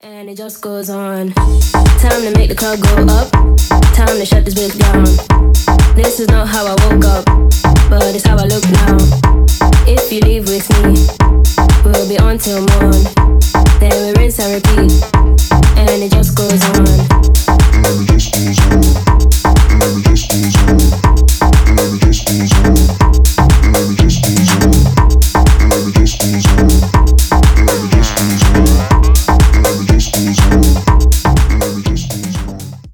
And it just goes on. Time to make the club go up. Time to shut this bitch down. This is not how I woke up, but it's how I look now. If you leave with me, we'll be on till morn. Then we rinse and repeat. And it just goes on.